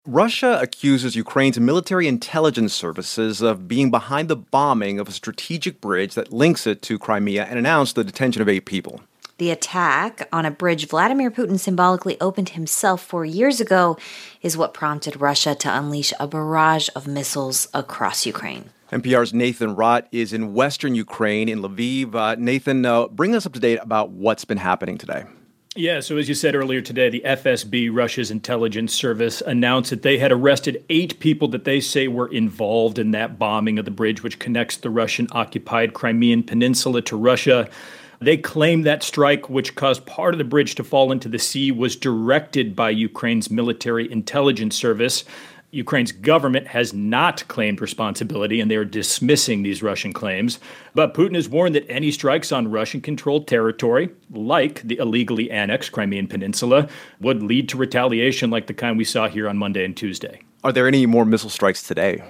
Russia accuses Ukraine's military intelligence services of being behind the bombing of a strategic bridge that links it to Crimea and announced the detention of 8 people. The attack on a bridge Vladimir Putin symbolically opened himself 4 years ago is what prompted Russia to unleash a barrage of missiles across Ukraine. NPR's Nathan Rott is in western Ukraine, in Lviv. Nathan, bring us up to date about what's been happening today. Yeah, so as you said earlier today, the FSB, Russia's intelligence service, announced that they had arrested 8 people that they say were involved in that bombing of the bridge, which connects the Russian-occupied Crimean Peninsula to Russia. They claim that strike, which caused part of the bridge to fall into the sea, was directed by Ukraine's military intelligence service. Ukraine's government has not claimed responsibility, and they are dismissing these Russian claims. But Putin has warned that any strikes on Russian-controlled territory, like the illegally annexed Crimean Peninsula, would lead to retaliation like the kind we saw here on Monday and Tuesday. Are there any more missile strikes today?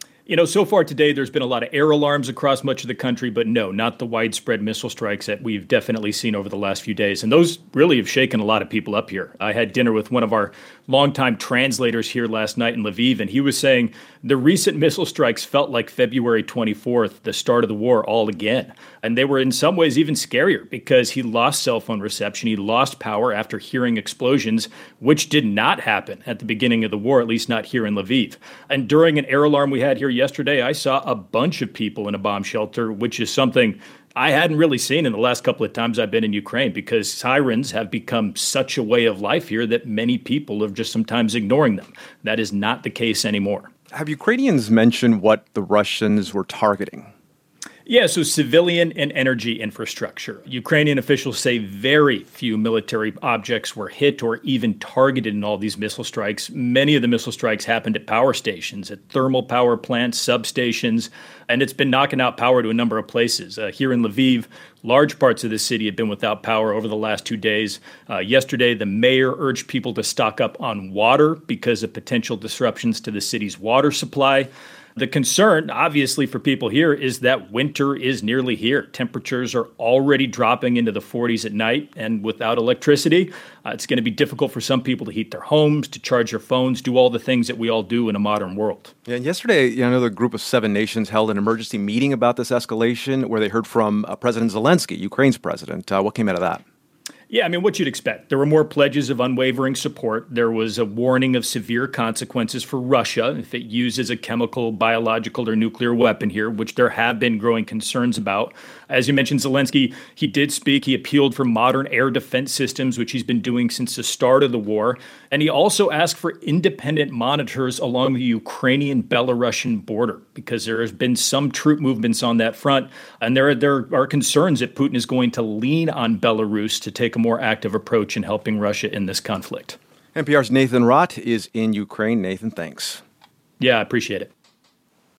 So far today, there's been a lot of air alarms across much of the country, but no, not the widespread missile strikes that we've definitely seen over the last few days. And those really have shaken a lot of people up here. I had dinner with one of our longtime translators here last night in Lviv, and he was saying the recent missile strikes felt like February 24th, the start of the war, all again. And they were in some ways even scarier because he lost cell phone reception. He lost power after hearing explosions, which did not happen at the beginning of the war, at least not here in Lviv. And during an air alarm we had here yesterday, I saw a bunch of people in a bomb shelter, which is something I hadn't really seen in the last couple of times I've been in Ukraine, because sirens have become such a way of life here that many people are just sometimes ignoring them. That is not the case anymore. Have Ukrainians mentioned what the Russians were targeting? Yeah, so civilian and energy infrastructure. Ukrainian officials say very few military objects were hit or even targeted in all these missile strikes. Many of the missile strikes happened at power stations, at thermal power plants, substations, and it's been knocking out power to a number of places. Here in Lviv, large parts of the city have been without power over the last 2 days. Yesterday, the mayor urged people to stock up on water because of potential disruptions to the city's water supply. The concern, obviously, for people here is that winter is nearly here. Temperatures are already dropping into the 40s at night, and without electricity, it's going to be difficult for some people to heat their homes, to charge their phones, do all the things that we all do in a modern world. Yeah, and yesterday, another group of 7 nations held an emergency meeting about this escalation where they heard from President Zelensky, Ukraine's president. What came out of that? Yeah, what you'd expect. There were more pledges of unwavering support. There was a warning of severe consequences for Russia if it uses a chemical, biological, or nuclear weapon here, which there have been growing concerns about. As you mentioned, Zelensky, he did speak. He appealed for modern air defense systems, which he's been doing since the start of the war. And he also asked for independent monitors along the Ukrainian-Belarusian border, because there has been some troop movements on that front. And there are concerns that Putin is going to lean on Belarus to take a more active approach in helping Russia in this conflict. NPR's Nathan Rott is in Ukraine. Nathan, thanks. Yeah, I appreciate it.